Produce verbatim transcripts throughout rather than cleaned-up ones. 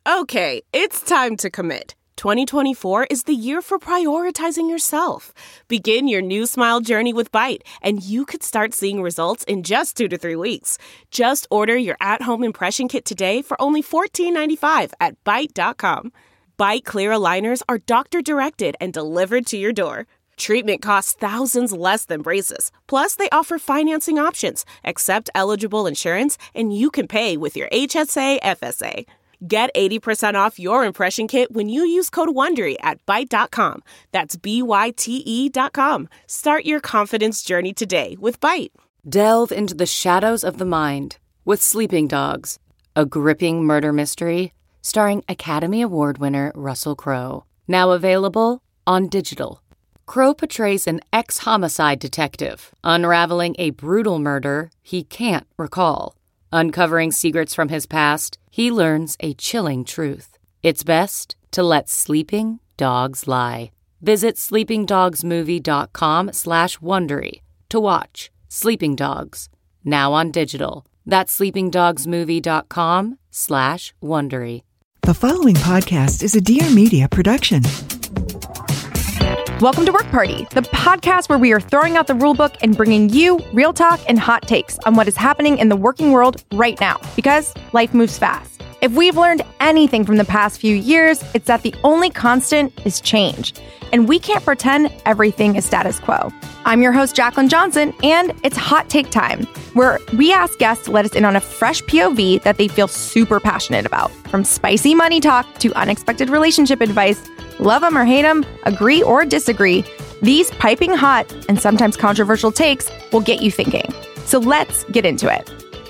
Okay, it's time to commit. twenty twenty-four is the year for prioritizing yourself. Begin your new smile journey with Byte, and you could start seeing results in just two to three weeks. Just order your at-home impression kit today for only fourteen ninety-five at byte dot com. Byte clear aligners are doctor-directed and delivered to your door. Treatment costs thousands less than braces. Plus, they offer financing options, accept eligible insurance, and you can pay with your H S A F S A. Get eighty percent off your impression kit when you use code WONDERY at byte dot com. That's B Y T E dot com. Start your confidence journey today with Byte. Delve into the shadows of the mind with Sleeping Dogs, a gripping murder mystery starring Academy Award winner Russell Crowe. Now available on digital. Crowe portrays an ex-homicide detective unraveling a brutal murder he can't recall. Uncovering secrets from his past, he learns a chilling truth. It's best to let sleeping dogs lie. Visit sleepingdogsmovie.com slash Wondery to watch Sleeping Dogs, now on digital. That's sleepingdogsmovie.com slash Wondery. The following podcast is a Dear Media production. Welcome to Work Party, the podcast where we are throwing out the rulebook and bringing you real talk and hot takes on what is happening in the working world right now, because life moves fast. If we've learned anything from the past few years, it's that the only constant is change, and we can't pretend everything is status quo. I'm your host, Jacqueline Johnson, and it's Hot Take Time, where we ask guests to let us in on a fresh P O V that they feel super passionate about. From spicy money talk to unexpected relationship advice, love them or hate them, agree or disagree, these piping hot and sometimes controversial takes will get you thinking. So let's get into it.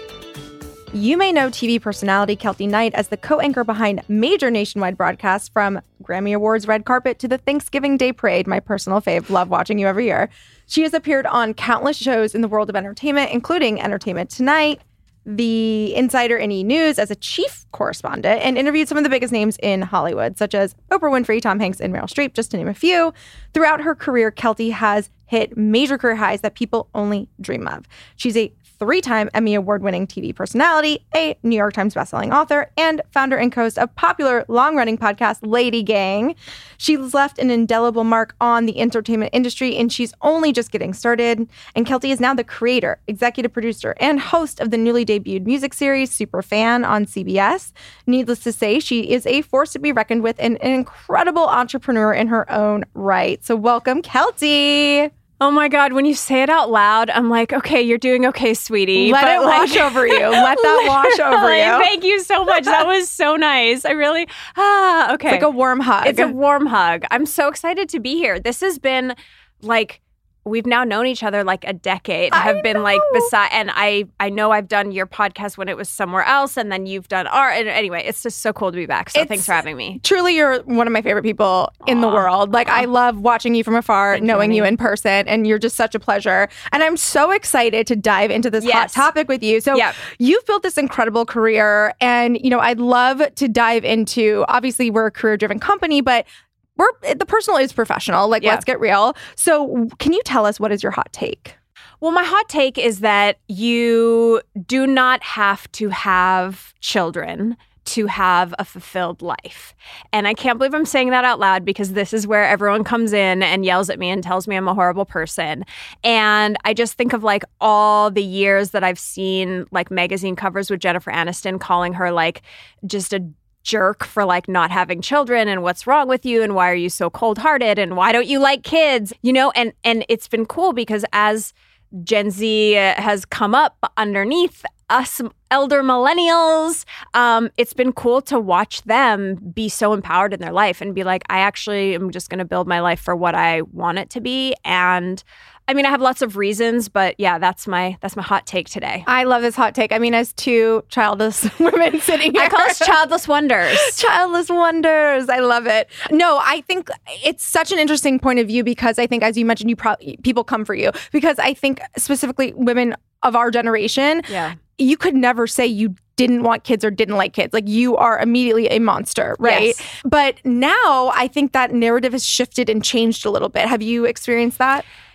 You may know T V personality Keltie Knight as the co-anchor behind major nationwide broadcasts, from Grammy Awards red carpet to the Thanksgiving Day parade, my personal fave. Love watching you every year. She has appeared on countless shows in the world of entertainment, including Entertainment Tonight, The Insider, and E! News as a chief correspondent, and interviewed some of the biggest names in Hollywood, such as Oprah Winfrey, Tom Hanks, and Meryl Streep, just to name a few. Throughout her career, Keltie has hit major career highs that people only dream of. She's a three-time Emmy Award-winning T V personality, a New York Times bestselling author, and founder and host of popular long-running podcast Lady Gang. She's left an indelible mark on the entertainment industry, and she's only just getting started. And Keltie is now the creator, executive producer, and host of the newly debuted music series Superfan on C B S. Needless to say, she is a force to be reckoned with and an incredible entrepreneur in her own right. So welcome, Keltie. Oh my God, when you say it out loud, I'm like, okay, you're doing okay, sweetie. Let but it like, wash over you. Let that wash over you. Thank you so much. That was so nice. I really, ah, okay. It's like a warm hug. It's a warm hug. I'm so excited to be here. This has been like, we've now known each other like a decade. I have been know. like beside, and I I know I've done your podcast when it was somewhere else, and then you've done art. And anyway, it's just so cool to be back. So It's- thanks for having me. Truly, you're one of my favorite people in the Aw. world. Like, I love watching you from afar, Thank you, knowing you honey. in person, and you're just such a pleasure. And I'm so excited to dive into this hot Yes. topic with you. So Yep. you've built this incredible career, and, you know, I'd love to dive into, obviously, we're a career-driven company, but we're the personal is professional. Like, Yeah. let's get real. So can you tell us, what is your hot take? Well, my hot take is that you do not have to have children to have a fulfilled life. And I can't believe I'm saying that out loud, because this is where everyone comes in and yells at me and tells me I'm a horrible person. And I just think of like all the years that I've seen like magazine covers with Jennifer Aniston calling her like just a jerk for like not having children, and what's wrong with you, and why are you so cold-hearted, and why don't you like kids, you know? And and it's been cool, because as Gen Z has come up underneath us elder millennials, um, it's been cool to watch them be so empowered in their life and be like, I actually am just going to build my life for what I want it to be. And I mean, I have lots of reasons, but yeah, that's my that's my hot take today. I love this hot take. I mean, as two childless women sitting here. I call us childless wonders. Childless wonders. I love it. No, I think it's such an interesting point of view, because I think, as you mentioned, you probably people come for you, because I think specifically women of our generation, Yeah. you could never say you didn't want kids or didn't like kids. Like, you are immediately a monster, right? Yes. But now I think that narrative has shifted and changed a little bit. Have you experienced that?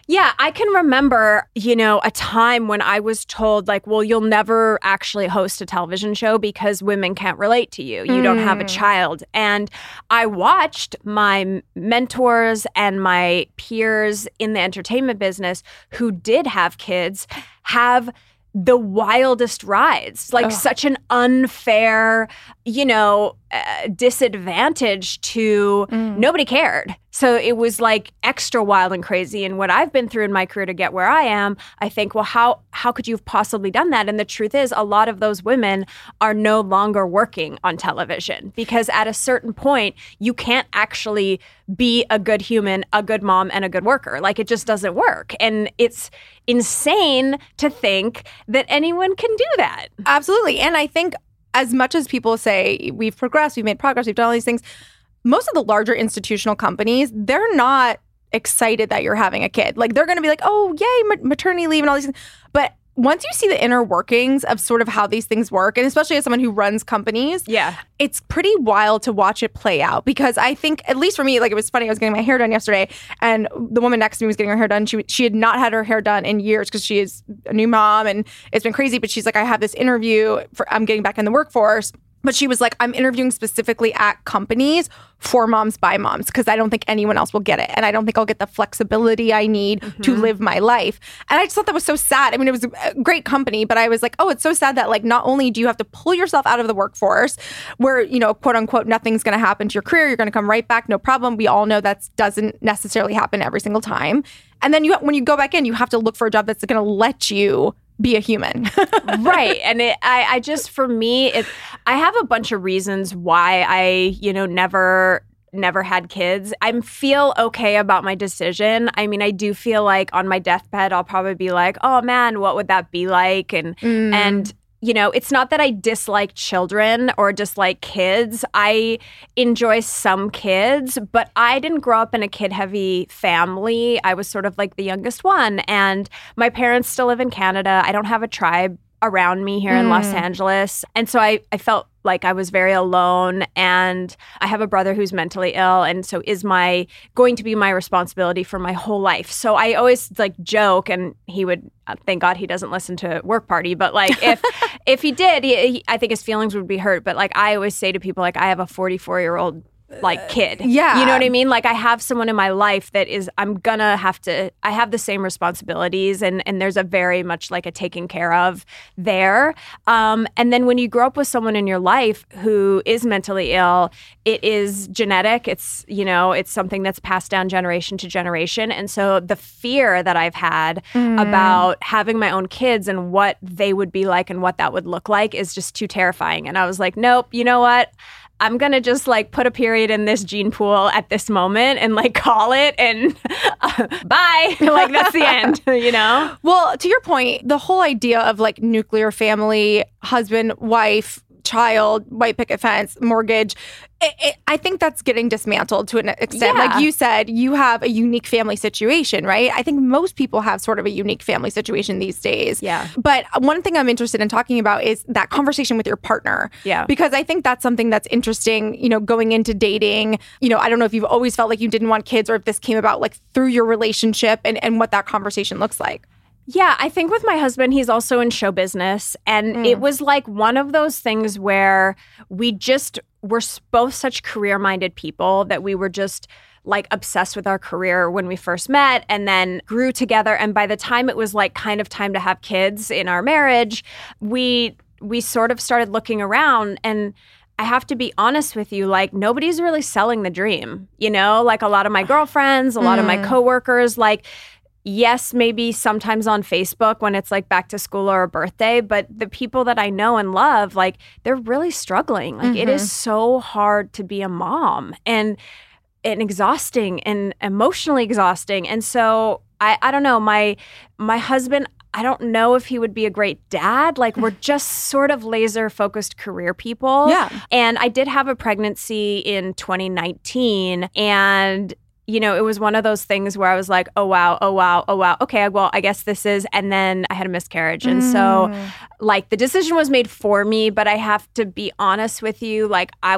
Yeah, I can remember, you know, a time when I was told like, well, you'll never actually host a television show because women can't relate to you. You mm. don't have a child. And I watched my mentors and my peers in the entertainment business who did have kids have the wildest rides, like Ugh. such an unfair, you know, uh, disadvantage to mm. nobody cared. So it was like extra wild and crazy. And what I've been through in my career to get where I am, I think, well, how how could you have possibly done that? And the truth is, a lot of those women are no longer working on television because at a certain point, you can't actually be a good human, a good mom, and a good worker. Like it just doesn't work. And it's insane to think that anyone can do that. Absolutely. And I think as much as people say we've progressed, we've made progress, we've done all these things, most of the larger institutional companies, they're not excited that you're having a kid. Like they're going to be like, oh, yay, maternity leave and all these things. But once you see the inner workings of sort of how these things work, and especially as someone who runs companies, yeah, it's pretty wild to watch it play out. Because I think, at least for me, like it was funny, I was getting my hair done yesterday and the woman next to me was getting her hair done. She she had not had her hair done in years because she is a new mom and it's been crazy. But she's like, I have this interview, for I'm getting back in the workforce. But she was like, I'm interviewing specifically at companies for moms by moms because I don't think anyone else will get it. And I don't think I'll get the flexibility I need mm-hmm. to live my life. And I just thought that was so sad. I mean, it was a great company, but I was like, oh, it's so sad that like not only do you have to pull yourself out of the workforce where, you know, quote unquote, nothing's going to happen to your career. You're going to come right back. No problem. We all know that doesn't necessarily happen every single time. And then you, when you go back in, you have to look for a job that's going to let you be a human. Right. And it, I, I just, for me, it, I have a bunch of reasons why I, you know, never, never had kids. I feel okay about my decision. I mean, I do feel like on my deathbed, I'll probably be like, oh man, what would that be like? And, mm. and, you know, it's not that I dislike children or dislike kids. I enjoy some kids, but I didn't grow up in a kid-heavy family. I was sort of like the youngest one. And my parents still live in Canada. I don't have a tribe around me here mm. in Los Angeles. And so I, I felt like I was very alone, and I have a brother who's mentally ill, and so is my going to be my responsibility for my whole life. So I always like joke, and he would uh, thank God he doesn't listen to Work Party, but like if if he did, he, he, I think his feelings would be hurt. But like I always say to people, like I have a forty-four year old like kid. Yeah. You know what I mean? Like I have someone in my life that is, I'm gonna have to, I have the same responsibilities, and, and there's a very much like a taken care of there. Um, and then when you grow up with someone in your life who is mentally ill, it is genetic. It's, you know, it's something that's passed down generation to generation. And so the fear that I've had mm. about having my own kids and what they would be like and what that would look like is just too terrifying. And I was like, nope, you know what? I'm going to just like put a period in this gene pool at this moment and like call it and uh, bye. Like that's the end, you know? Well, to your point, the whole idea of like nuclear family, husband, wife, child, white picket fence, mortgage, it, it, I think that's getting dismantled to an extent. Yeah. Like you said, you have a unique family situation, right? I think most people have sort of a unique family situation these days. Yeah. But one thing I'm interested in talking about is that conversation with your partner. Yeah. Because I think that's something that's interesting, you know, going into dating. You know, I don't know if you've always felt like you didn't want kids or if this came about like through your relationship and, and what that conversation looks like. Yeah, I think with my husband, he's also in show business. And mm. it was like one of those things where we just were both such career-minded people that we were just like obsessed with our career when we first met and then grew together. And by the time it was like kind of time to have kids in our marriage, we we sort of started looking around, and I have to be honest with you, like nobody's really selling the dream, you know, like a lot of my girlfriends, a lot mm. of my coworkers, like yes, maybe sometimes on Facebook when it's like back to school or a birthday, but the people that I know and love, like they're really struggling. Like mm-hmm. it is so hard to be a mom and and exhausting and emotionally exhausting. And so I, I don't know, my my husband, I don't know if he would be a great dad. Like we're just sort of laser focused career people. Yeah. And I did have a pregnancy in twenty nineteen, and you know, it was one of those things where I was like, oh, wow, oh, wow, oh, wow. Okay, well, I guess this is. And then I had a miscarriage. And mm. so, like, the decision was made for me. But I have to be honest with you, like, I was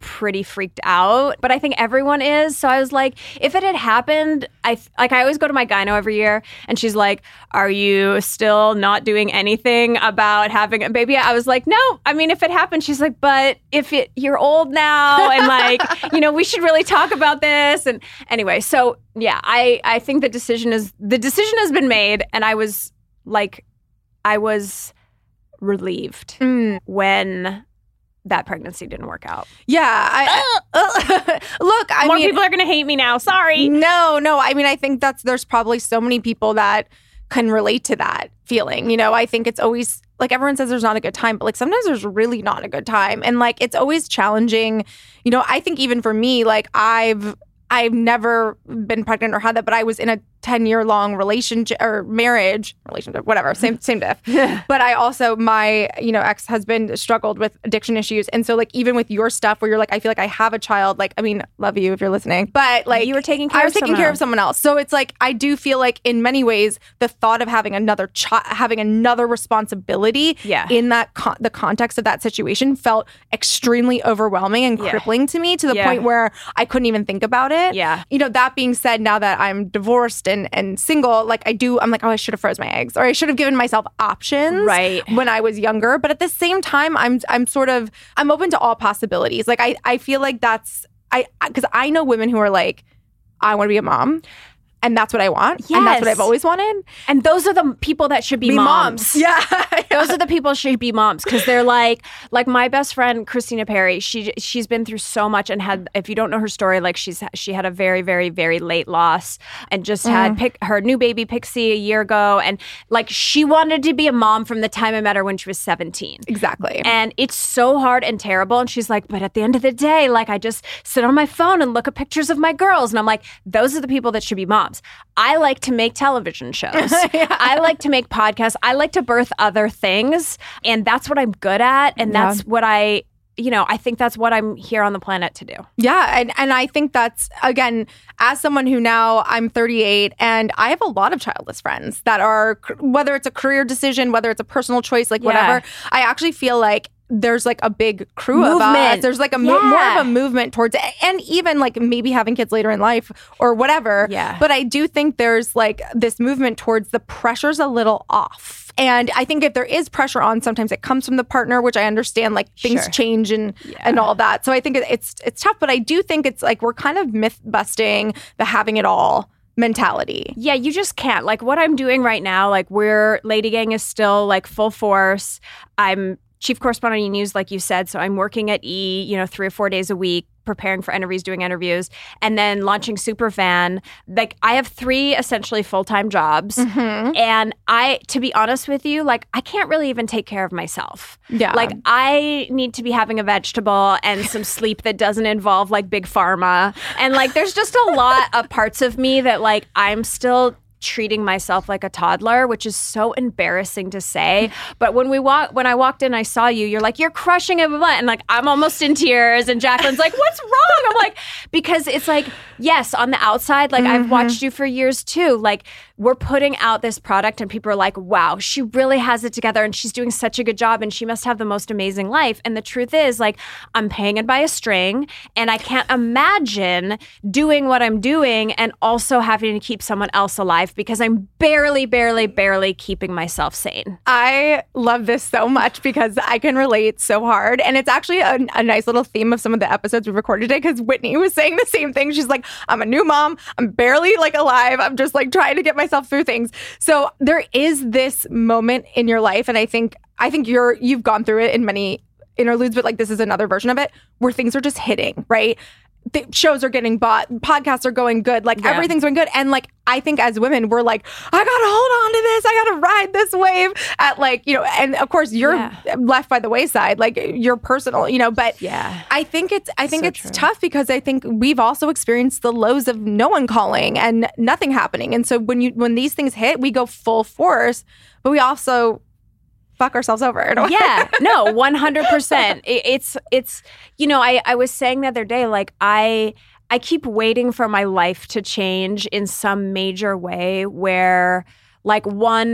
pretty freaked out, but I think everyone is. So I was like, if it had happened, I like I always go to my gyno every year and she's like, are you still not doing anything about having a baby? I was like, no. I mean, if it happened, she's like, but if it, you're old now and like, you know, we should really talk about this. And anyway, so yeah, I, I think the decision is, the decision has been made, and I was like, I was relieved mm. when that pregnancy didn't work out. Yeah. I, uh, look, I More mean, people are going to hate me now. Sorry. No, no. I mean, I think that's, there's probably so many people that can relate to that feeling. You know, I think it's always, like, everyone says there's not a good time, but like sometimes there's really not a good time. And like, it's always challenging. You know, I think even for me, like I've, I've never been pregnant or had that, but I was in a ten year long relationship or marriage, relationship, whatever, same same diff. But I also, my, you know, ex-husband struggled with addiction issues. And so like, even with your stuff where you're like, I feel like I have a child, like, I mean, love you if you're listening, but like you were taking care I was of taking care else. of someone else. So it's like, I do feel like in many ways, the thought of having another child, having another responsibility yeah. in that, con- the context of that situation felt extremely overwhelming and yeah. crippling to me, to the yeah. point where I couldn't even think about it. Yeah. You know, that being said, now that I'm divorced and, and single, like I do, I'm like, oh, I should have froze my eggs, or I should have given myself options right. when I was younger. But at the same time, I'm I'm sort of, I'm open to all possibilities. Like I, I feel like that's, I, because I know women who are like, I want to be a mom. And that's what I want. Yes. And that's what I've always wanted. And those are the people that should be, be moms. moms. Yeah. Those are the people who should be moms, because they're like, like my best friend, Christina Perry, she, she's been through so much and had, if you don't know her story, like she's, she had a very, very, very late loss and just mm. had pick, her new baby Pixie a year ago. And like, she wanted to be a mom from the time I met her when she was seventeen. Exactly. And it's so hard and terrible. And she's like, but at the end of the day, like I just sit on my phone and look at pictures of my girls. And I'm like, those are the people that should be moms. I like to make television shows. yeah. I like to make podcasts. I like to birth other things. And that's what I'm good at. And yeah. that's what I, you know, I think that's what I'm here on the planet to do. Yeah. And, and I think that's, again, as someone who now I'm thirty-eight and I have a lot of childless friends that are, whether it's a career decision, whether it's a personal choice, like yeah. whatever, I actually feel like there's like a big crew movement. of us. There's like a yeah. mo- more of a movement towards it. And even like maybe having kids later in life or whatever. Yeah. But I do think there's like this movement towards the pressure's a little off. And I think if there is pressure on, sometimes it comes from the partner, which I understand, like things sure. change and yeah. and all that. So I think it's it's tough, but I do think it's like we're kind of myth busting the having it all mentality. Yeah, you just can't. Like what I'm doing right now, like we're, Lady Gang is still like full force. I'm chief correspondent of E! News, like you said. So I'm working at E! you know, three or four days a week, preparing for interviews, doing interviews, and then launching Superfan. Like I have three essentially full-time jobs. Mm-hmm. And I, to be honest with you, like I can't really even take care of myself. Yeah. Like I need to be having a vegetable and some sleep that doesn't involve like big pharma. And like there's just a lot of parts of me that like I'm still treating myself like a toddler, which is so embarrassing to say. But when we walk, when I walked in, I saw you, you're like, you're crushing it. And like, I'm almost in tears. And Jacqueline's like, what's wrong? I'm like, because it's like, yes, on the outside, like mm-hmm. I've watched you for years too. Like we're putting out this product and people are like, wow, she really has it together and she's doing such a good job and she must have the most amazing life. And the truth is like, I'm paying it by a string and I can't imagine doing what I'm doing and also having to keep someone else alive because I'm barely, barely, barely keeping myself sane. I love this so much because I can relate so hard. And it's actually a, a nice little theme of some of the episodes we recorded today because Whitney was saying the same thing. She's like, I'm a new mom. I'm barely like alive. I'm just like trying to get myself through things. So there is this moment in your life. And I think, I think you're, you've gone through it in many interludes, but like this is another version of it where things are just hitting, right? The shows are getting bought, podcasts are going good, like yeah. everything's going good. And like, I think as women, we're like, I gotta hold on to this. I gotta ride this wave at like, you know, and of course you're yeah. left by the wayside, like you're personal, you know, but yeah. I think it's, I think so it's true. tough because I think we've also experienced the lows of no one calling and nothing happening. And so when you, when these things hit, we go full force, but we also fuck ourselves over. Yeah, no, one hundred percent. It, it's, it's, you know, I, I was saying the other day, like I, I keep waiting for my life to change in some major way where like one,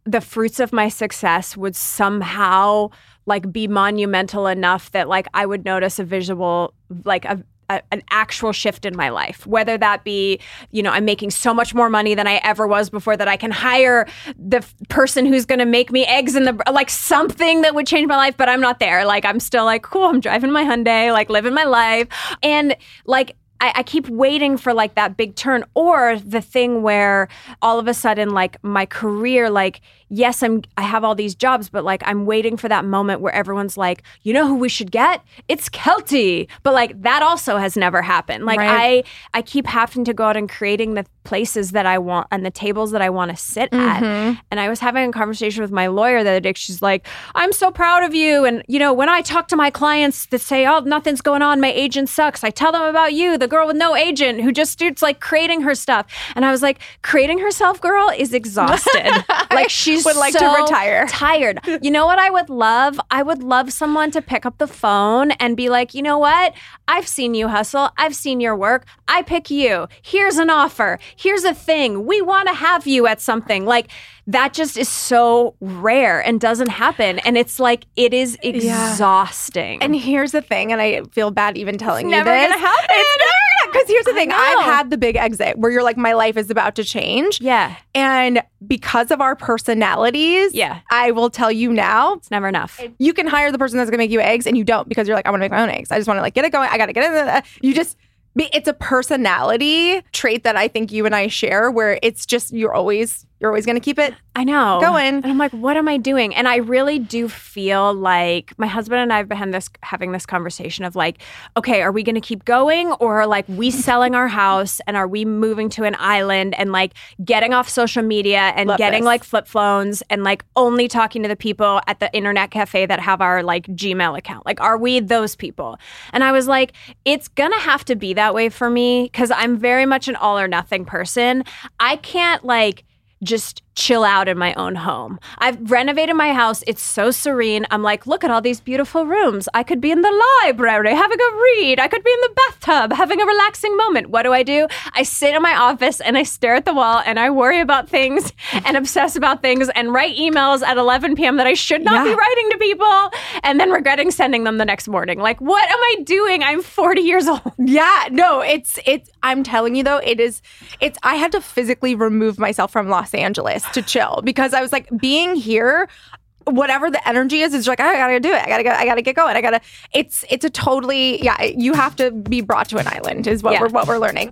the fruits of my success would somehow like be monumental enough that like I would notice a visual, like a A, an actual shift in my life, whether that be, you know, I'm making so much more money than I ever was before that I can hire the f- person who's going to make me eggs in the, like something that would change my life, but I'm not there. Like, I'm still like, cool, I'm driving my Hyundai, like living my life. And like, I, I keep waiting for like that big turn, or the thing where all of a sudden, like my career, like, yes, I'm, I have all these jobs, but like I'm waiting for that moment where everyone's like, you know who we should get? It's Kelty. But like that also has never happened. Like Right. I, I keep having to go out and creating the places that I want and the tables that I want to sit at. And I was having a conversation with my lawyer the other day. She's like, I'm so proud of you. And you know, when I talk to my clients that say, oh, nothing's going on, my agent sucks, I tell them about you, the girl with no agent who just starts like creating her stuff. And I was like, creating herself, girl, is exhausted. Like she's would like to so retire. tired. You know what I would love? I would love someone to pick up the phone and be like, you know what? I've seen you hustle. I've seen your work. I pick you. Here's an offer. Here's a thing. We want to have you at something. Like that just is so rare and doesn't happen. And it's like, it is exhausting. And here's the thing, and I feel bad even telling It's you never this. gonna happen. It's never because here's the I thing. know. I've had the big exit where you're like, my life is about to change. Yeah. And because of our personalities, Yeah. I will tell you now, It's never enough. you can hire the person that's gonna make you eggs, and you don't because you're like, I want to make my own eggs. I just want to like get it going. I got to get it. You just. It's a personality trait that I think you and I share, where it's just you're always you're always going to keep it. I know. Going. And I'm like, what am I doing? And I really do feel like my husband and I have been this having this conversation of like, okay, are we going to keep going, or like we selling our house and are we moving to an island and like getting off social media and Love getting this. like flip phones and like only talking to the people at the internet cafe that have our like Gmail account? Like, are we those people? And I was like, it's going to have to be that way for me because I'm very much an all or nothing person. I can't like just chill out in my own home. I've renovated my house. It's so serene. I'm like, look at all these beautiful rooms. I could be in the library having a read. I could be in the bathtub having a relaxing moment. What do I do? I sit in my office and I stare at the wall and I worry about things and obsess about things and write emails at eleven p.m. that I should not Yeah. be writing to people and then regretting sending them the next morning. Like, what am I doing? I'm forty years old. Yeah, no, it's it's. I'm telling you though, it is. It's. I had to physically remove myself from Los Angeles to chill because I was like, being here, whatever the energy is, it's like I gotta do it. I gotta go. I gotta get going. I gotta. It's it's a totally yeah. You have to be brought to an island is what Yeah. we're what we're learning.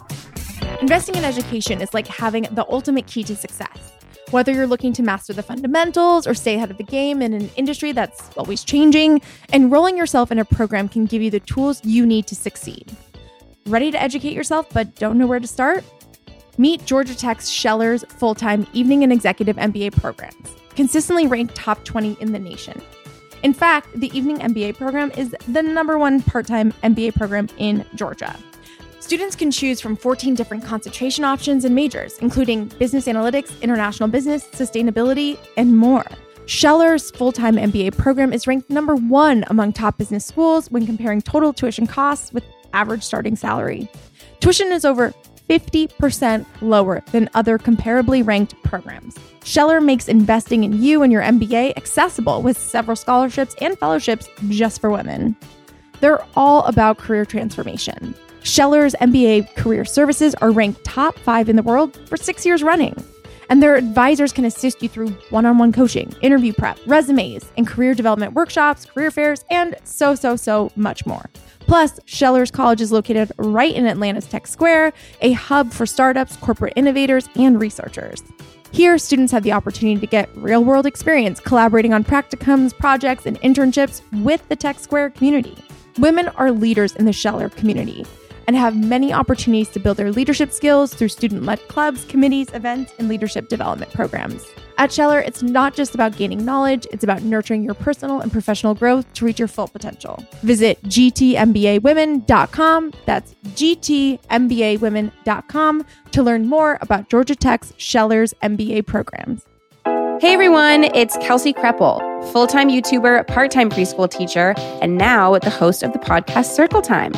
Investing in education is like having the ultimate key to success. Whether you're looking to master the fundamentals or stay ahead of the game in an industry that's always changing, enrolling yourself in a program can give you the tools you need to succeed. Ready to educate yourself but don't know where to start? Meet Georgia Tech's Scheller's full-time evening and executive M B A programs, consistently ranked top twenty in the nation. In fact, the evening M B A program is the number one part-time M B A program in Georgia. Students can choose from fourteen different concentration options and majors, including business analytics, international business, sustainability, and more. Scheller's full-time M B A program is ranked number one among top business schools when comparing total tuition costs with average starting salary. Tuition is over fifty percent lower than other comparably ranked programs. Scheller makes investing in you and your M B A accessible with several scholarships and fellowships just for women. They're all about career transformation. Scheller's M B A career services are ranked top five in the world for six years running. And their advisors can assist you through one-on-one coaching, interview prep, resumes, and career development workshops, career fairs, and so, so, so much more. Plus, Scheller's College is located right in Atlanta's Tech Square, a hub for startups, corporate innovators, and researchers. Here, students have the opportunity to get real-world experience collaborating on practicums, projects, and internships with the Tech Square community. Women are leaders in the Scheller community and have many opportunities to build their leadership skills through student-led clubs, committees, events, and leadership development programs. At Scheller, it's not just about gaining knowledge, it's about nurturing your personal and professional growth to reach your full potential. Visit G T M B A women dot com, that's G T M B A women dot com, to learn more about Georgia Tech's Scheller's M B A programs. Hey everyone, it's Kelsey Kreppel, full-time YouTuber, part-time preschool teacher, and now the host of the podcast Circle Time.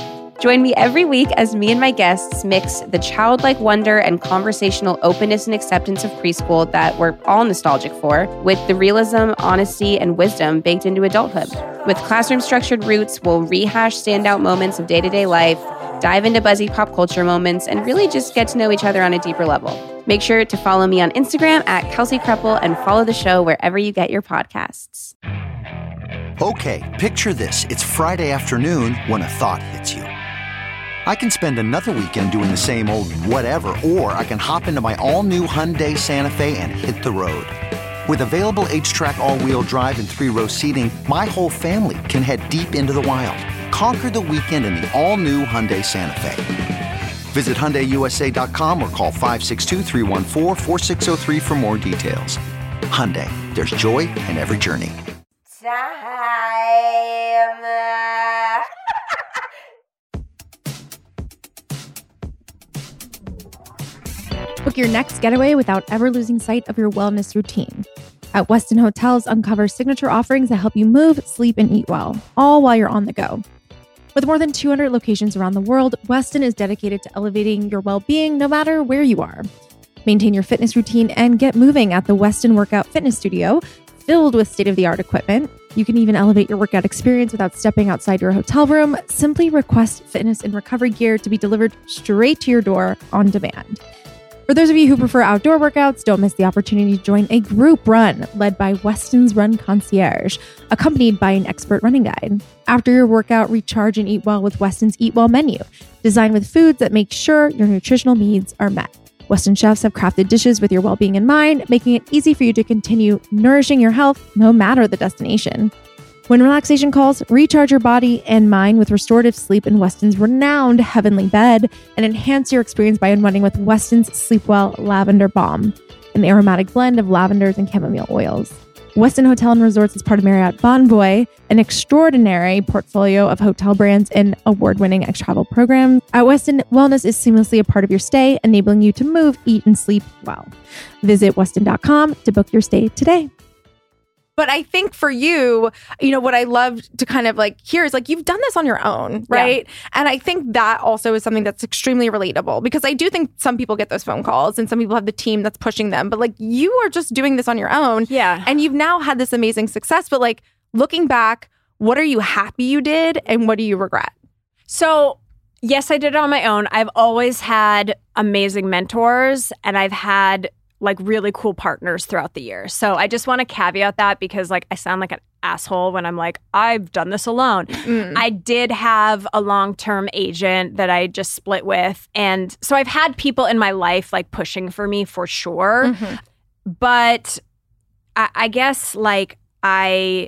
Join me every week as me and my guests mix the childlike wonder and conversational openness and acceptance of preschool that we're all nostalgic for with the realism, honesty, and wisdom baked into adulthood. With classroom-structured roots, we'll rehash standout moments of day-to-day life, dive into buzzy pop culture moments, and really just get to know each other on a deeper level. Make sure to follow me on Instagram at Kelsey Kreppel and follow the show wherever you get your podcasts. Okay, picture this. It's Friday afternoon when a thought hits you. I can spend another weekend doing the same old whatever, or I can hop into my all-new Hyundai Santa Fe and hit the road. With available H-Track all-wheel drive and three-row seating, my whole family can head deep into the wild. Conquer the weekend in the all-new Hyundai Santa Fe. Visit Hyundai U S A dot com or call five six two, three one four, four six zero three for more details. Hyundai, there's joy in every journey. Book your next getaway without ever losing sight of your wellness routine. At Westin Hotels, uncover signature offerings that help you move, sleep, and eat well, all while you're on the go. With more than two hundred locations around the world, Westin is dedicated to elevating your well-being no matter where you are. Maintain your fitness routine and get moving at the Westin Workout Fitness Studio, filled with state-of-the-art equipment. You can even elevate your workout experience without stepping outside your hotel room. Simply request fitness and recovery gear to be delivered straight to your door on demand. For those of you who prefer outdoor workouts, don't miss the opportunity to join a group run led by Westin's Run Concierge, accompanied by an expert running guide. After your workout, recharge and eat well with Westin's Eat Well menu, designed with foods that make sure your nutritional needs are met. Westin chefs have crafted dishes with your well-being in mind, making it easy for you to continue nourishing your health no matter the destination. When relaxation calls, recharge your body and mind with restorative sleep in Westin's renowned Heavenly Bed and enhance your experience by unwinding with Westin's Sleepwell Lavender Balm, an aromatic blend of lavenders and chamomile oils. Westin Hotel and Resorts is part of Marriott Bonvoy, an extraordinary portfolio of hotel brands and award-winning ex-travel programs. At Westin, wellness is seamlessly a part of your stay, enabling you to move, eat, and sleep well. Visit Westin dot com to book your stay today. But I think for you, you know, what I love to kind of like hear is like, you've done this on your own, right? Yeah. And I think that also is something that's extremely relatable, because I do think some people get those phone calls and some people have the team that's pushing them. But like, you are just doing this on your own. Yeah. And you've now had this amazing success. But like, looking back, what are you happy you did and what do you regret? So yes, I did it on my own. I've always had amazing mentors and I've had like really cool partners throughout the years. So I just want to caveat that, because like I sound like an asshole when I'm like, I've done this alone. Mm. I did have a long-term agent that I just split with. And so I've had people in my life like pushing for me for sure. Mm-hmm. But I, I guess like I,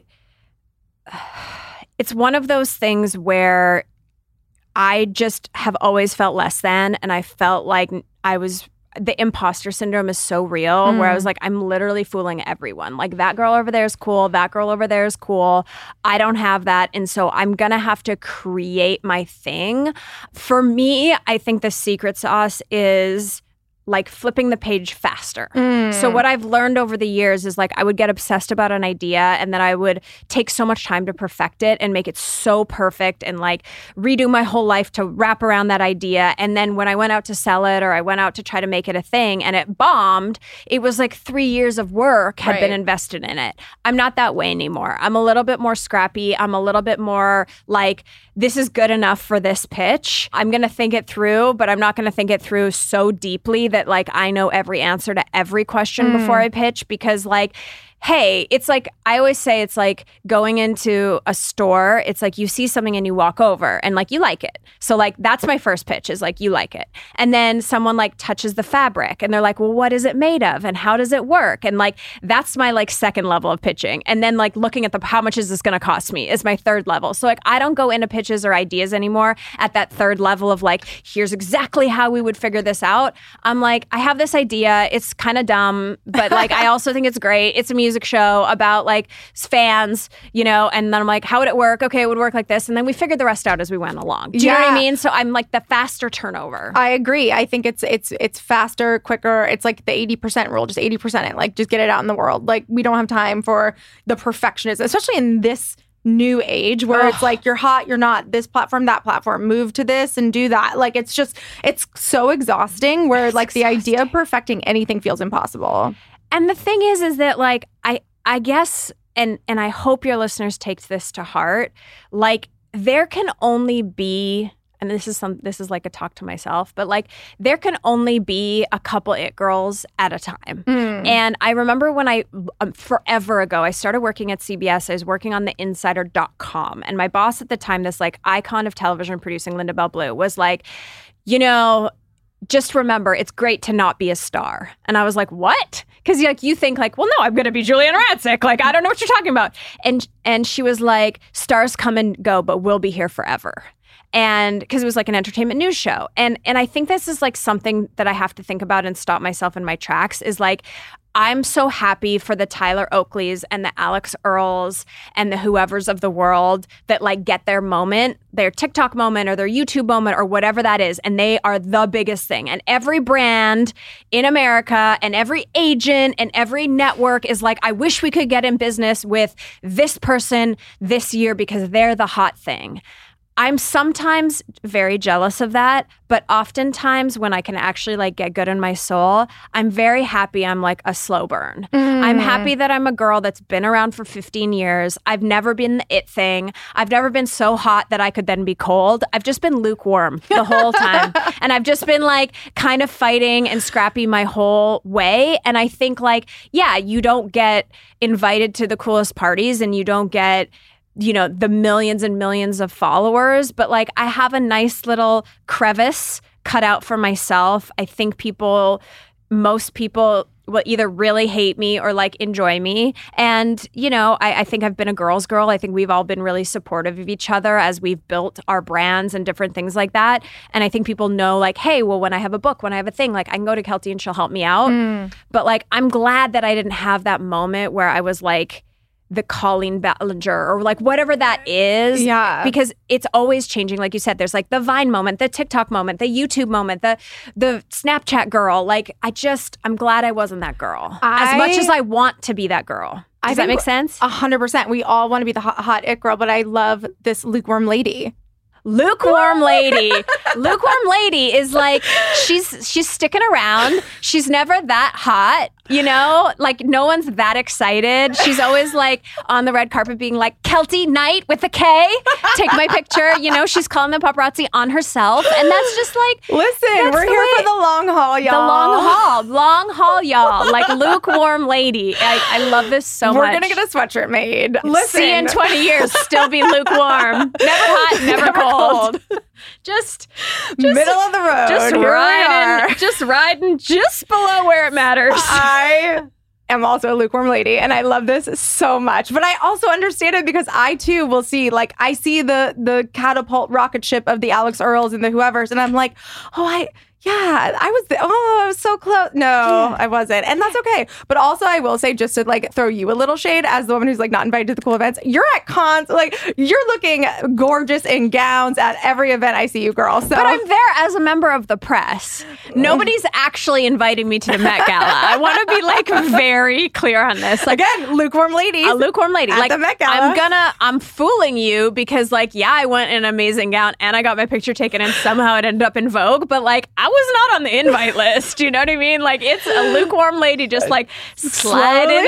it's one of those things where I just have always felt less than, and I felt like I was, the imposter syndrome is so real, mm. where I was like, I'm literally fooling everyone. Like, that girl over there is cool. That girl over there is cool. I don't have that. And so I'm going to have to create my thing. For me, I think the secret sauce is like flipping the page faster. Mm. So what I've learned over the years is like I would get obsessed about an idea and then I would take so much time to perfect it and make it so perfect and like redo my whole life to wrap around that idea. And then when I went out to sell it or I went out to try to make it a thing and it bombed, it was like three years of work had right. been invested in it. I'm not that way anymore. I'm a little bit more scrappy. I'm a little bit more like, this is good enough for this pitch. I'm going to think it through, but I'm not going to think it through so deeply that like I know every answer to every question mm. before I pitch, because like, hey, it's like, I always say it's like going into a store. It's like you see something and you walk over and like you like it. So like that's my first pitch is like you like it. And then someone like touches the fabric and they're like, well, what is it made of? And how does it work? And like that's my like second level of pitching. And then like looking at the how much is this going to cost me is my third level. So like I don't go into pitches or ideas anymore at that third level of like, here's exactly how we would figure this out. I'm like, I have this idea. It's kind of dumb, but like I also think it's great. It's a music show about like fans, you know, and then I'm like, how would it work? Okay, it would work like this. And then we figured the rest out as we went along. Do you yeah. know what I mean? So I'm like the faster turnover. I agree. I think it's it's it's faster, quicker. It's like the eighty percent rule, just eighty percent it. Like just get it out in the world. Like we don't have time for the perfectionism, especially in this new age where it's like, you're hot, you're not, this platform, that platform, move to this and do that. Like, it's just, it's so exhausting where it's like exhausting. the idea of perfecting anything feels impossible. And the thing is, is that like, I, I guess, and, and I hope your listeners take this to heart, like there can only be, and this is some, this is like a talk to myself, but like there can only be a couple it girls at a time. Mm. And I remember when I, um, forever ago, I started working at C B S, I was working on the insider dot com. And my boss at the time, this like icon of television producing, Linda Bell Blue, was like, you know, just remember, it's great to not be a star. And I was like, what? Because like you think like, well, no, I'm going to be Juliana Rancic. Like, I don't know what you're talking about. And and she was like, stars come and go, but we'll be here forever. And because it was like an entertainment news show. And and I think this is like something that I have to think about and stop myself in my tracks is like, I'm so happy for the Tyler Oakleys and the Alex Earls and the whoever's of the world that like get their moment, their TikTok moment or their YouTube moment or whatever that is. And they are the biggest thing. And every brand in America and every agent and every network is like, I wish we could get in business with this person this year because they're the hot thing. I'm sometimes very jealous of that, but oftentimes when I can actually like get good in my soul, I'm very happy I'm like a slow burn. Mm. I'm happy that I'm a girl that's been around for fifteen years. I've never been the it thing. I've never been so hot that I could then be cold. I've just been lukewarm the whole time. And I've just been like kind of fighting and scrappy my whole way. And I think like, yeah, you don't get invited to the coolest parties and you don't get, you know, the millions and millions of followers, but like I have a nice little crevice cut out for myself. I think people, most people will either really hate me or like enjoy me. And, you know, I, I think I've been a girl's girl. I think we've all been really supportive of each other as we've built our brands and different things like that. And I think people know like, hey, well, when I have a book, when I have a thing, like I can go to Kelty and she'll help me out. Mm. But like, I'm glad that I didn't have that moment where I was like, the Colleen Ballinger or like whatever that is. Yeah. Because it's always changing. Like you said, there's like the Vine moment, the TikTok moment, the YouTube moment, the the Snapchat girl. Like I just, I'm glad I wasn't that girl. I, as much as I want to be that girl. Does I that make sense? A hundred percent. We all want to be the hot, hot it girl, but I love this lukewarm lady. Lukewarm lady. Lukewarm lady is like, she's she's sticking around. She's never that hot, you know? Like, no one's that excited. She's always like on the red carpet being like, Kelty Knight with a K, take my picture. You know, she's calling the paparazzi on herself. And that's just like, listen, we're here for the long haul, y'all. The long haul. Long haul, y'all. Like, lukewarm lady. I, I love this so we're much. We're going to get a sweatshirt made. Listen. See you in twenty years, still be lukewarm. Never hot, never, never cold. Cold. just, just middle of the road. Just Here riding, just riding just below where it matters. I am also a lukewarm lady, and I love this so much. But I also understand it because I too will see, like, I see the the catapult rocket ship of the Alex Earls and the whoever's, and I'm like, oh, I. Yeah, I was, oh, I was so close. No, yeah. I wasn't. And that's okay. But also I will say, just to like throw you a little shade as the woman who's like not invited to the cool events, you're at cons, like you're looking gorgeous in gowns at every event I see you, girl. So. But I'm there as a member of the press. Nobody's actually inviting me to the Met Gala. I want to be like very clear on this. Like, again, lukewarm lady. A lukewarm lady. At like the Met Gala. I'm gonna, I'm fooling you because like, yeah, I went in an amazing gown and I got my picture taken and somehow it ended up in Vogue. But like, I was not on the invite list. You know what I mean? Like it's a lukewarm lady just like sliding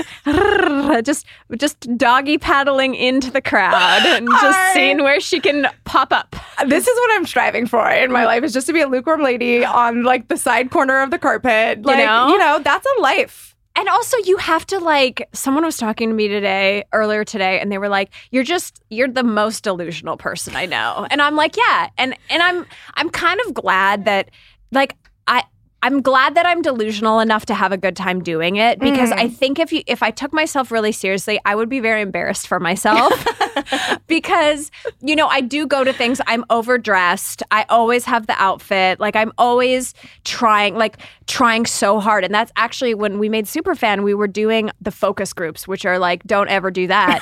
in, just just doggy paddling into the crowd and just I, seeing where she can pop up. This is what I'm striving for in my life, is just to be a lukewarm lady on like the side corner of the carpet. Like, you know, you know that's a life. And also you have to like, someone was talking to me today, earlier today, and they were like, you're just, you're the most delusional person I know. And I'm like, yeah. And and I'm I'm kind of glad that like I I'm glad that I'm delusional enough to have a good time doing it, because mm. I think if you if I took myself really seriously, I would be very embarrassed for myself. Because, you know, I do go to things, I'm overdressed. I always have the outfit. Like I'm always trying, like trying so hard. And that's actually when we made Superfan, we were doing the focus groups, which are like, don't ever do that.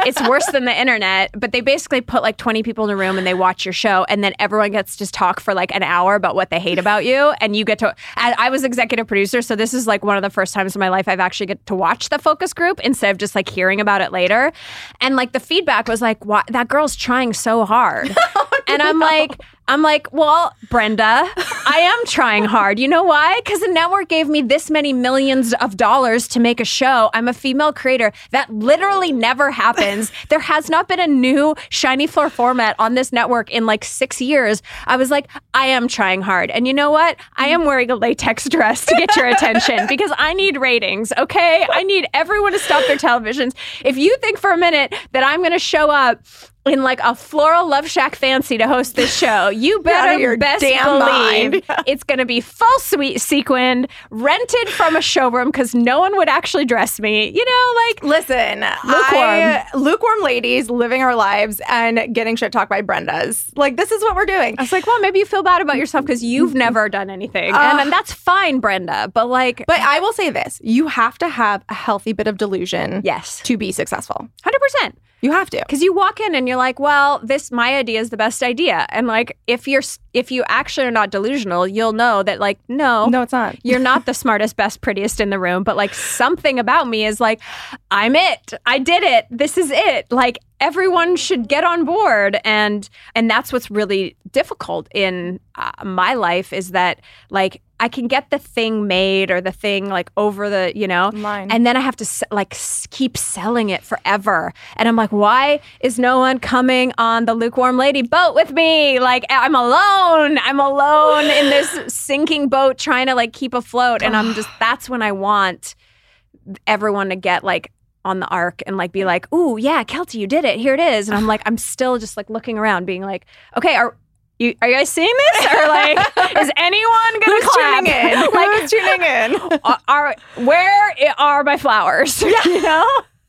it's worse than the internet, but they basically put like twenty people in a room and they watch your show, and then everyone gets to talk for like an hour about what they hate about you, and you get to. I, I was executive producer, so this is like one of the first times in my life I've actually get to watch the focus group instead of just like hearing about it later. And like the feedback was like, "Wow, that girl's trying so hard," oh, and I'm no. like. I'm like, well, Brenda, I am trying hard. You know why? Because the network gave me this many millions of dollars to make a show. I'm a female creator. That literally never happens. There has not been a new Shiny Floor format on this network in like six years. I was like, I am trying hard. And you know what? I am wearing a latex dress to get your attention because I need ratings, okay? I need everyone to stop their televisions. If you think for a minute that I'm going to show up in like a floral Love Shack fancy to host this show, you better best believe it's going to be full suite sequined, rented from a showroom because no one would actually dress me. You know, like listen, lukewarm, I, lukewarm ladies living our lives and getting shit talked by Brendas. Like this is what we're doing. I was like, well, maybe you feel bad about yourself because you've never done anything, uh, and, and that's fine, Brenda. But like, but I will say this: you have to have a healthy bit of delusion, yes, to be successful. one hundred percent. You have to. Because you walk in and you're like, well, this, my idea is the best idea. And like, if you're, if you actually are not delusional, you'll know that like, no. No, it's not. You're not the smartest, best, prettiest in the room. But like something about me is like, I'm it. I did it. This is it. Like everyone should get on board. And, and that's what's really difficult in uh, my life is that like, I can get the thing made or the thing like over the, you know, line. And then I have to like keep selling it forever. And I'm like, why is no one coming on the Lukewarm Lady boat with me? Like I'm alone. I'm alone in this sinking boat trying to like keep afloat. And I'm just, that's when I want everyone to get like on the ark and like be like, ooh, yeah, Keltie, you did it. Here it is. And I'm like, I'm still just like looking around being like, okay, are You, are you guys seeing this? Or like, is anyone going to clap? Tuning in? Like, Who's tuning in? are, are where are my flowers? Yeah. You know,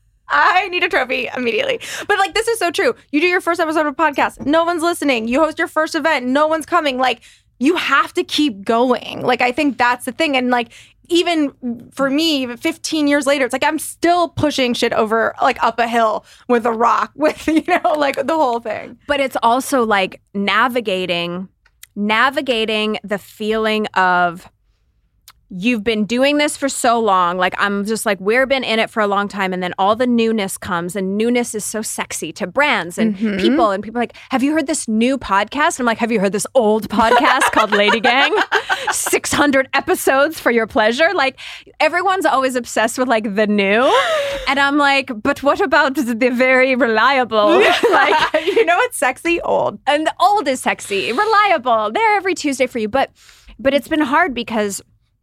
I need a trophy immediately. But like, this is so true. You do your first episode of a podcast, no one's listening. You host your first event, no one's coming. Like, you have to keep going. Like, I think that's the thing. And like, even for me, fifteen years later, it's like I'm still pushing shit over, like up a hill with a rock, with, you know, like the whole thing. But it's also like navigating, navigating the feeling of you've been doing this for so long. Like I'm just like, we've been in it for a long time. And then all the newness comes, and newness is so sexy to brands and mm-hmm. people. And people are like, have you heard this new podcast? I'm like, have you heard this old podcast called Lady Gang? six hundred episodes for your pleasure. Like everyone's always obsessed with like the new. And I'm like, but what about the very reliable? Like, you know what's sexy? Old. And the old is sexy, reliable. They're every Tuesday for you. But, but it's been hard because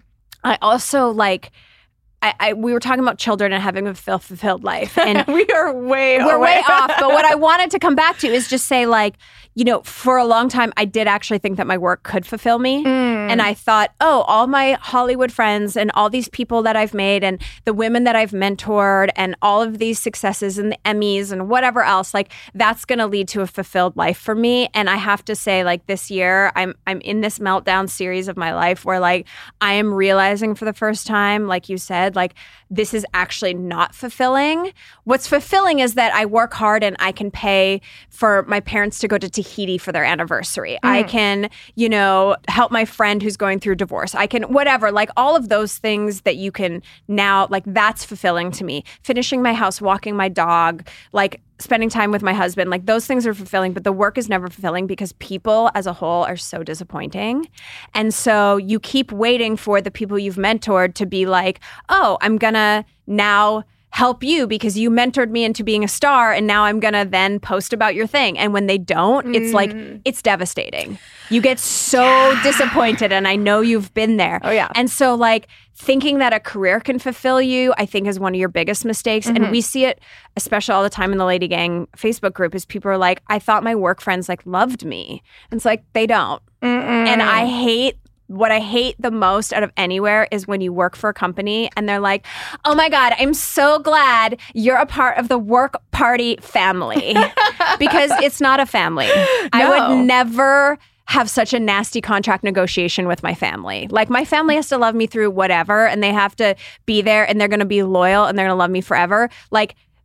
I also like, I, I we were talking about children and having a fulfilled life, and we are way we're away. way off. But what I wanted to come back to is just say, like, you know, for a long time, I did actually think that my work could fulfill me, mm. and I thought, oh, all my Hollywood friends and all these people that I've made, and the women that I've mentored, and all of these successes and the Emmys and whatever else, like that's going to lead to a fulfilled life for me. And I have to say, like this year, I'm I'm in this meltdown series of my life where like I am realizing for the first time, like you said, like this is actually not fulfilling. What's fulfilling is that I work hard and I can pay for my parents to go to Tahiti for their anniversary. Mm. I can, you know, help my friend who's going through divorce. I can, whatever, like all of those things that you can now, like that's fulfilling to me. Finishing my house, walking my dog, like spending time with my husband, like those things are fulfilling, but the work is never fulfilling because people as a whole are so disappointing. And so you keep waiting for the people you've mentored to be like, oh, I'm gonna now help you because you mentored me into being a star, and now I'm gonna then post about your thing. And when they don't, mm. it's like, it's devastating. You get so yeah. disappointed, and I know you've been there. Oh yeah. And so like thinking that a career can fulfill you, I think is one of your biggest mistakes. Mm-hmm. And we see it, especially all the time in the Lady Gang Facebook group, is people are like, I thought my work friends like loved me. And it's like, they don't. Mm-mm. And I hate What I hate the most out of anywhere is when you work for a company and they're like, oh my God, I'm so glad you're a part of the work party family. Because it's not a family. No. I would never have such a nasty contract negotiation with my family. Like my family has to love me through whatever, and they have to be there, and they're going to be loyal, and they're going to love me forever. Like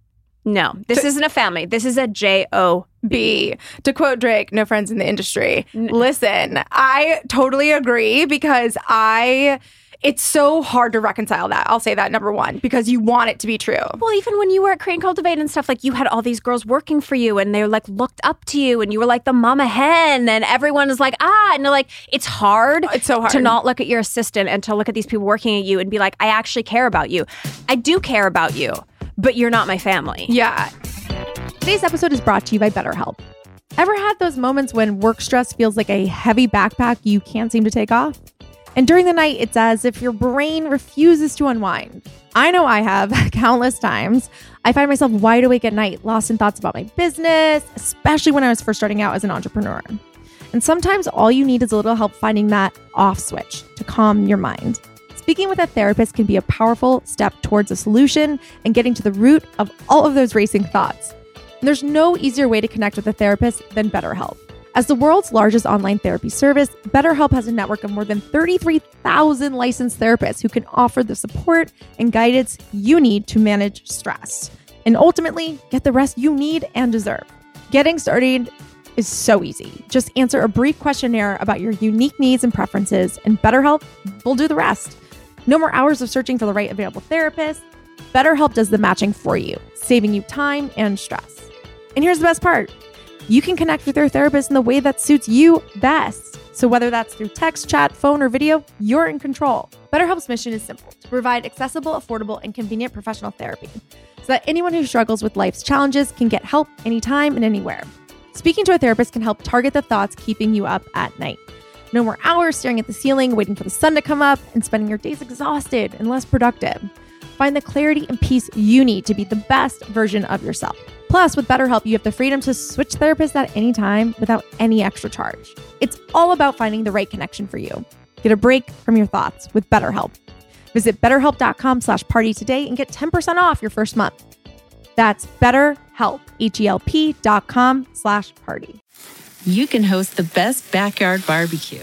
No, this To- isn't a family. This is a J O B. To quote Drake, no friends in the industry. Listen, I totally agree because I... It's so hard to reconcile that. I'll say that, number one, because you want it to be true. Well, even when you were at Create and Cultivate and stuff, like you had all these girls working for you and they like looked up to you and you were like the mama hen and everyone is like, ah, and they're like, it's hard. It's so hard. To not look at your assistant and to look at these people working at you and be like, I actually care about you. I do care about you, but you're not my family. Yeah. Today's episode is brought to you by BetterHelp. Ever had those moments when work stress feels like a heavy backpack you can't seem to take off? And during the night, it's as if your brain refuses to unwind. I know I have countless times. I find myself wide awake at night, lost in thoughts about my business, especially when I was first starting out as an entrepreneur. And sometimes all you need is a little help finding that off switch to calm your mind. Speaking with a therapist can be a powerful step towards a solution and getting to the root of all of those racing thoughts. And there's no easier way to connect with a therapist than BetterHelp. As the world's largest online therapy service, BetterHelp has a network of more than thirty-three thousand licensed therapists who can offer the support and guidance you need to manage stress and ultimately get the rest you need and deserve. Getting started is so easy. Just answer a brief questionnaire about your unique needs and preferences, and BetterHelp will do the rest. No more hours of searching for the right available therapist. BetterHelp does the matching for you, saving you time and stress. And here's the best part. You can connect with your therapist in the way that suits you best. So whether that's through text, chat, phone, or video, you're in control. BetterHelp's mission is simple: to provide accessible, affordable, and convenient professional therapy so that anyone who struggles with life's challenges can get help anytime and anywhere. Speaking to a therapist can help target the thoughts keeping you up at night. No more hours staring at the ceiling, waiting for the sun to come up, and spending your days exhausted and less productive. Find the clarity and peace you need to be the best version of yourself. Plus, with BetterHelp, you have the freedom to switch therapists at any time without any extra charge. It's all about finding the right connection for you. Get a break from your thoughts with BetterHelp. Visit betterhelp.com slash party today and get ten percent off your first month. That's BetterHelp, H-E-L-P dot com slash party. You can host the best backyard barbecue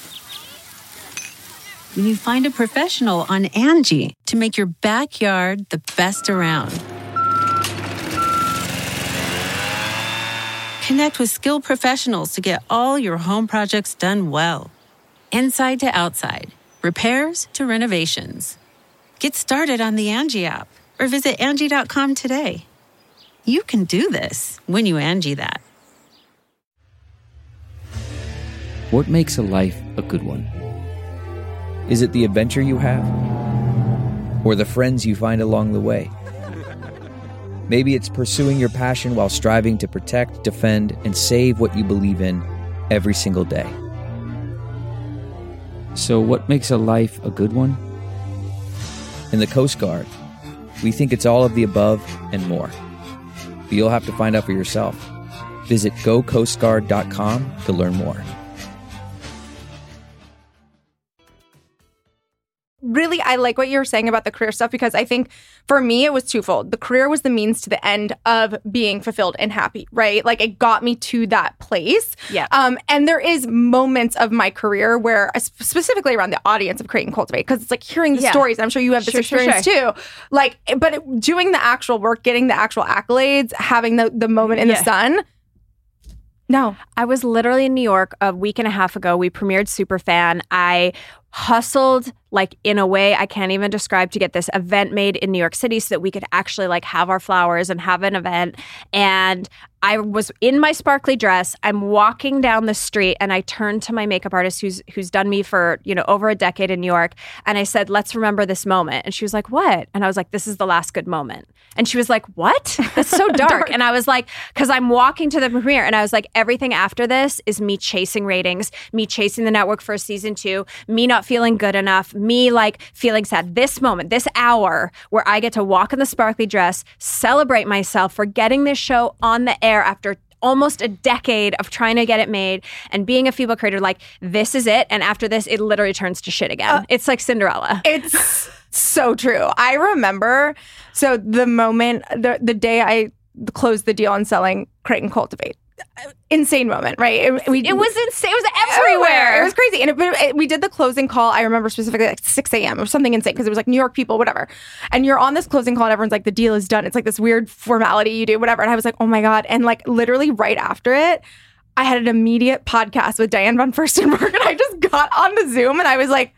when you find a professional on Angie to make your backyard the best around. Connect with skilled professionals to get all your home projects done well. Inside to outside, repairs to renovations. Get started on the Angie app or visit Angie dot com today. You can do this when you Angie that. What makes a life a good one? Is it the adventure you have? Or the friends you find along the way? Maybe it's pursuing your passion while striving to protect, defend, and save what you believe in every single day. So what makes a life a good one? In the Coast Guard, we think it's all of the above and more. But you'll have to find out for yourself. Visit go coast guard dot com to learn more. Really, I like what you're saying about the career stuff because I think for me, it was twofold. The career was the means to the end of being fulfilled and happy, right? Like it got me to that place. Yeah. Um, and there is moments of my career where, specifically around the audience of Create and Cultivate, because it's like hearing the Yeah. stories. I'm sure you have this Sure, sure, experience sure. too. Like, but it, doing the actual work, getting the actual accolades, having the, the moment in Yeah. the sun. No. I was literally in New York a week and a half ago. We premiered Superfan. I hustled like in a way I can't even describe to get this event made in New York City so that we could actually like have our flowers and have an event. And I was in my sparkly dress. I'm walking down the street and I turned to my makeup artist who's who's done me for, you know, over a decade in New York. And I said, let's remember this moment. And she was like, what? And I was like, this is the last good moment. And she was like, what? That's so dark. dark. And I was like, because I'm walking to the premiere and I was like, everything after this is me chasing ratings, me chasing the network for season two, me not feeling good enough, me like feeling sad. This moment, this hour where I get to walk in the sparkly dress, celebrate myself for getting this show on the air after almost a decade of trying to get it made and being a female creator, like this is it. And after this, it literally turns to shit again. Uh, it's like Cinderella. It's so true. I remember, so the moment, the, the day I closed the deal on selling Create and Cultivate, insane moment, right? It, we, it was insane. It was everywhere. It was crazy. And it, it, we did the closing call. I remember specifically like six a.m. or something insane because it was like New York people, whatever. And you're on this closing call and everyone's like, the deal is done. It's like this weird formality you do, whatever. And I was like, oh my God. And like literally right after it, I had an immediate podcast with Diane von Furstenberg, and I just got on the Zoom and I was like,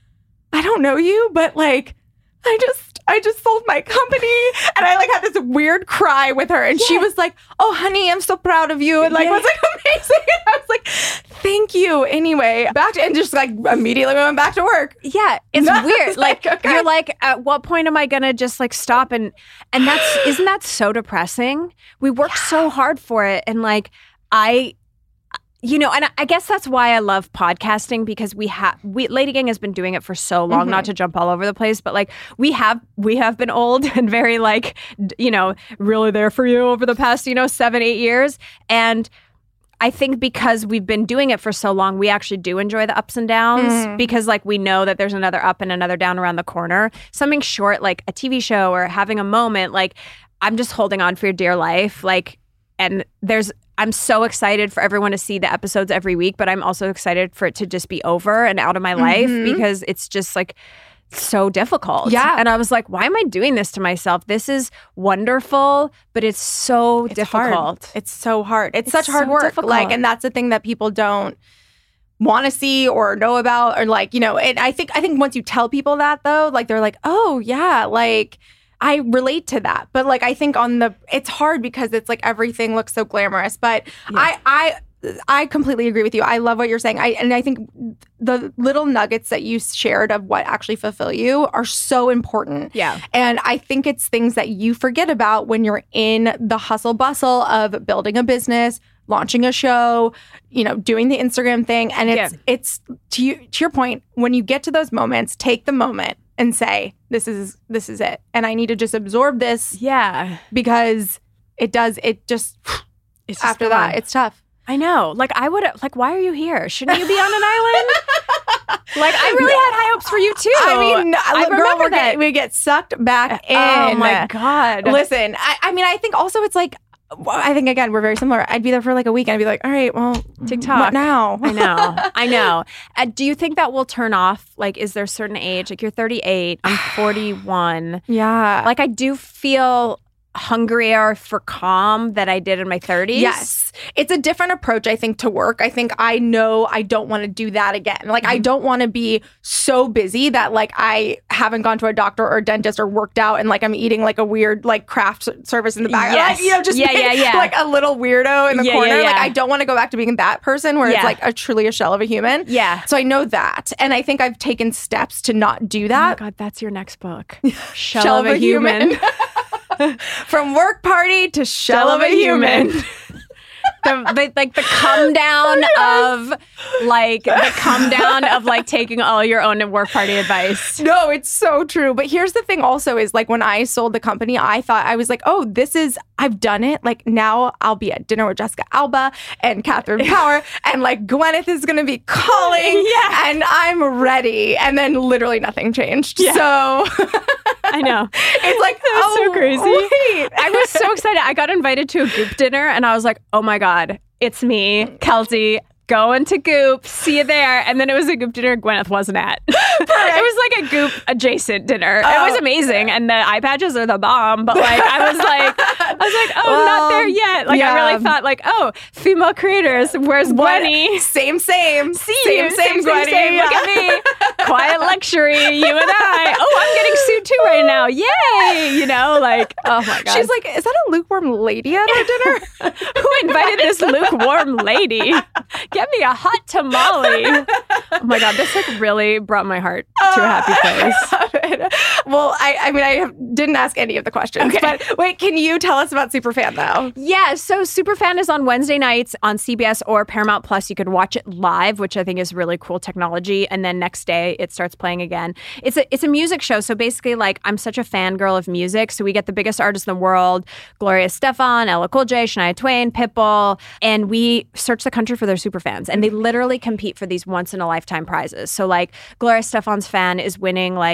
I don't know you, but like, I just, I just sold my company. And I like had this weird cry with her. And yeah. she was like, oh, honey, I'm so proud of you. And like, yeah. was like amazing. And I was like, thank you. Anyway, back to, and just like immediately went back to work. Yeah. It's No, weird. it's Like, like, okay. you're like, at what point am I going to just like stop? And, and that's, isn't that so depressing? We work yeah. so hard for it. And like, I, You know, and I guess that's why I love podcasting, because we have we Lady Gang has been doing it for so long, mm-hmm. not to jump all over the place, but like we have we have been old and very like, you know, really there for you over the past, you know, seven, eight years. And I think because we've been doing it for so long, we actually do enjoy the ups and downs mm. because like we know that there's another up and another down around the corner. Something short like a T V show or having a moment, like I'm just holding on for your dear life. Like, and there's I'm so excited for everyone to see the episodes every week, but I'm also excited for it to just be over and out of my life mm-hmm. because it's just like so difficult. Yeah. And I was like, why am I doing this to myself? This is wonderful, but it's so it's difficult. Hard. It's so hard. It's, it's such hard so work. difficult. Like, and that's the thing that people don't want to see or know about, or like, you know, and I think, I think once you tell people that though, like they're like, oh yeah, like I relate to that. But like, I think on the, it's hard because it's like everything looks so glamorous, but yeah. I, I, I completely agree with you. I love what you're saying. I and I think the little nuggets that you shared of what actually fulfill you are so important. Yeah. And I think it's things that you forget about when you're in the hustle bustle of building a business, launching a show, you know, doing the Instagram thing. And it's yeah. it's to you to your point, when you get to those moments, take the moment and say, this is this is it. And I need to just absorb this. Yeah. Because it does it just it's after just that, it's tough. I know. Like, I would, like, why are you here? Shouldn't you be on an island? Like, I really had high hopes for you, too. I mean, I girl, remember we're that. Get, we get sucked back in. Oh, my God. Listen, I, I mean, I think also it's like, I think, again, we're very similar. I'd be there for like a week and I'd be like, all right, well, TikTok. What now? I know. I know. Uh, do you think that will turn off? Like, is there a certain age? Like, you're thirty-eight. I'm forty-one. Yeah. Like, I do feel hungrier for calm that I did in my thirties. Yes. It's a different approach, I think, to work. I think I know I don't want to do that again. Like, mm-hmm. I don't want to be so busy that, like, I haven't gone to a doctor or a dentist or worked out and, like, I'm eating, like, a weird, like, craft service in the back. Yes. Like, you know, just yeah, being, yeah, yeah. like, a little weirdo in the yeah, corner. Yeah, yeah. Like, I don't want to go back to being that person where yeah. it's, like, a truly a shell of a human. Yeah. So I know that. And I think I've taken steps to not do that. Oh, my God. That's your next book. Shell, Shell of, of a, a human. human. From work party to shell, shell of a human. human. the, the, like the come down of like the come down of like taking all your own work party advice. No, it's so true. But here's the thing also is like when I sold the company, I thought I was like, oh, this is, I've done it. Like now I'll be at dinner with Jessica Alba and Catherine Power and like Gwyneth is going to be calling yeah. and I'm ready. And then literally nothing changed. Yeah. So I know. It's like, That's oh, so crazy. Wait. I was so excited. I got invited to a Goop dinner and I was like, oh my God, it's me, Kelsey, going to Goop. See you there. And then it was a Goop dinner Gwyneth wasn't at. It was like a Goop adjacent dinner. Oh, it was amazing. And the eye patches are the bomb. But like, I was like, I was like, oh, well, not there yet. Like, yeah. I really thought like, oh, female creators, where's Gwenny? Same, same. See same, you. same, Same, Gwenny. same, same. Yeah. Look at me. Quiet luxury, you and I. Oh, I'm getting sued too right now. Yay. You know, like, oh my God. She's like, is that a lukewarm lady at our dinner? Who invited this lukewarm lady? Get me a hot tamale. Oh my God, this like really brought my heart to a happy place. Well, I, I mean, I didn't ask any of the questions, okay. but wait, can you tell us about Superfan though? Yeah, so Superfan is on Wednesday nights on C B S or Paramount Plus. You could watch it live, which I think is really cool technology, and then next day it starts playing again. It's a it's a music show, so basically, like, I'm such a fangirl of music, so we get the biggest artists in the world: Gloria Estefan, Ella Cool J, Shania Twain, Pitbull, and we search the country for their superfans, and they literally compete for these once in a lifetime prizes. So like Gloria Estefan's fan is winning like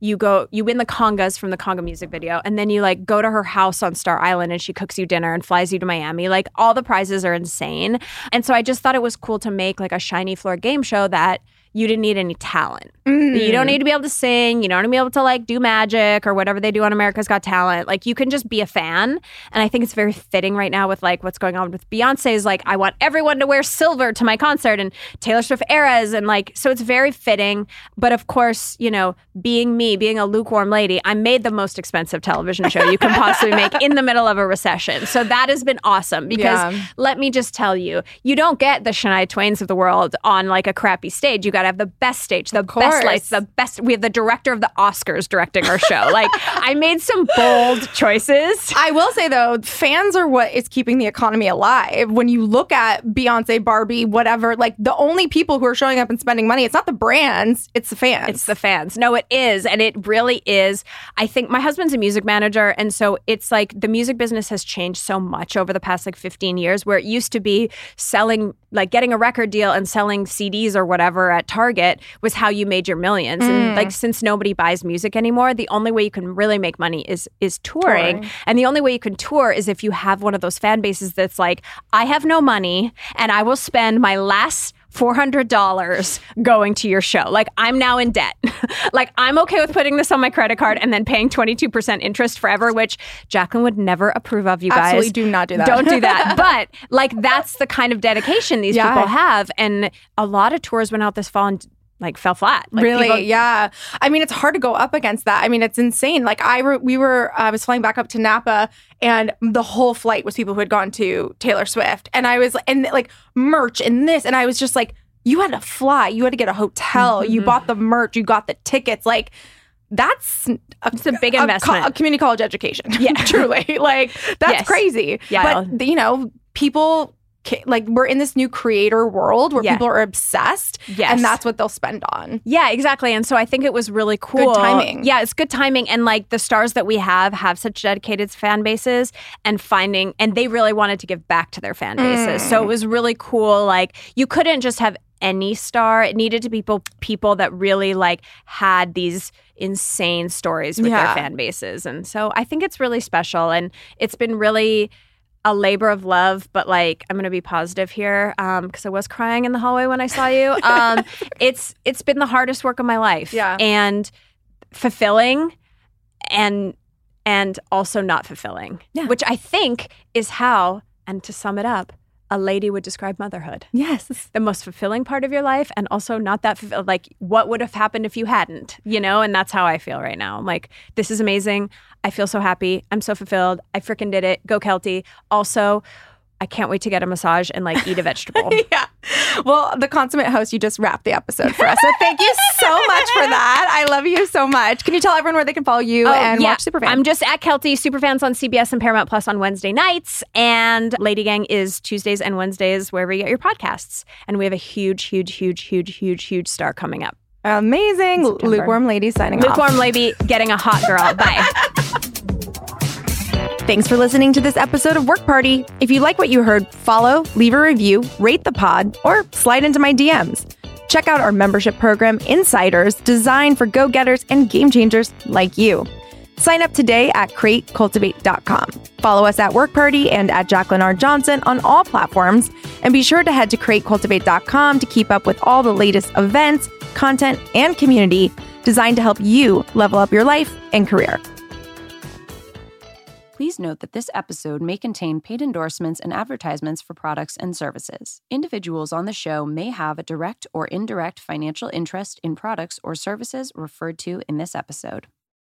you go, you win the congas from the conga music video, and then you like go to her house on Star Island and she cooks you dinner and flies you to Miami. Like all the prizes are insane. And so I just thought it was cool to make like a shiny floor game show that you didn't need any talent. Mm. You don't need to be able to sing. You don't need to be able to like do magic or whatever they do on America's Got Talent. Like you can just be a fan. And I think it's very fitting right now with like what's going on with Beyonce's like, I want everyone to wear silver to my concert, and Taylor Swift eras. And like, so it's very fitting. But of course, you know, being me, being a lukewarm lady, I made the most expensive television show you can possibly make in the middle of a recession. So that has been awesome because yeah. let me just tell you, you don't get the Shania Twains of the world on like a crappy stage. You got to have the best stage, the best lights, the best. We have the director of the Oscars directing our show. Like, I made some bold choices. I will say, though, fans are what is keeping the economy alive. When you look at Beyonce, Barbie, whatever, like, the only people who are showing up and spending money, it's not the brands, it's the fans. It's the fans. No, it is. And it really is. I think my husband's a music manager. And so it's like the music business has changed so much over the past like fifteen years, where it used to be selling, like getting a record deal and selling C Ds or whatever at Target was how you made your millions. Mm. And like, since nobody buys music anymore, the only way you can really make money is is touring. touring. And the only way you can tour is if you have one of those fan bases that's like, I have no money and I will spend my last four hundred dollars going to your show. Like, I'm now in debt. Like, I'm okay with putting this on my credit card and then paying twenty-two percent interest forever, which Jacqueline would never approve of, you guys. Absolutely do not do that. Don't do that. But, like, that's the kind of dedication these yeah. people have. And a lot of tours went out this fall and like fell flat. Like, really? People- yeah. I mean, it's hard to go up against that. I mean, it's insane. Like I, re- we were, I was flying back up to Napa, and the whole flight was people who had gone to Taylor Swift. And I was, and like merch and this, and I was just like, you had to fly, you had to get a hotel, mm-hmm. you bought the merch, you got the tickets. Like, that's a, it's a big investment. A, co- a community college education. Yeah. Truly. Like, that's yes. crazy. Yeah. But, you know, people, like, we're in this new creator world where yeah. people are obsessed. Yes. And that's what they'll spend on. Yeah, exactly. And so I think it was really cool. Good timing. Yeah, it's good timing. And like the stars that we have have such dedicated fan bases, and finding, and they really wanted to give back to their fan bases. Mm. So it was really cool. Like, you couldn't just have any star. It needed to be people, people that really like had these insane stories with yeah. their fan bases. And so I think it's really special. And it's been really a labor of love, but like, I'm going to be positive here um, because I was crying in the hallway when I saw you. Um, it's it's been the hardest work of my life. Yeah. And fulfilling and and also not fulfilling, yeah. which I think is how, and to sum it up, a lady would describe motherhood. Yes. The most fulfilling part of your life, and also not that fulfilled. Like, what would have happened if you hadn't, you know? And that's how I feel right now. I'm like, this is amazing. I feel so happy. I'm so fulfilled. I freaking did it. Go Kelty. Also, I can't wait to get a massage and like eat a vegetable. Yeah. Well, the consummate host, you just wrapped the episode for us. So thank you so much for that. I love you so much. Can you tell everyone where they can follow you oh, and yeah. watch Superfan? I'm just at Kelty. Superfans on C B S and Paramount Plus on Wednesday nights. And Lady Gang is Tuesdays and Wednesdays wherever you get your podcasts. And we have a huge, huge, huge, huge, huge, huge star coming up. Amazing. Lukewarm Lady signing Lukewarm off. Lukewarm Lady getting a hot girl. Bye. Thanks for listening to this episode of Work Party. If you like what you heard, follow, leave a review, rate the pod, or slide into my D Ms. Check out our membership program, Insiders, designed for go-getters and game changers like you. Sign up today at crate cultivate dot com. Follow us at Work Party and at Jacqueline R. Johnson on all platforms. And be sure to head to crate cultivate dot com to keep up with all the latest events, content, and community designed to help you level up your life and career. Please note that this episode may contain paid endorsements and advertisements for products and services. Individuals on the show may have a direct or indirect financial interest in products or services referred to in this episode.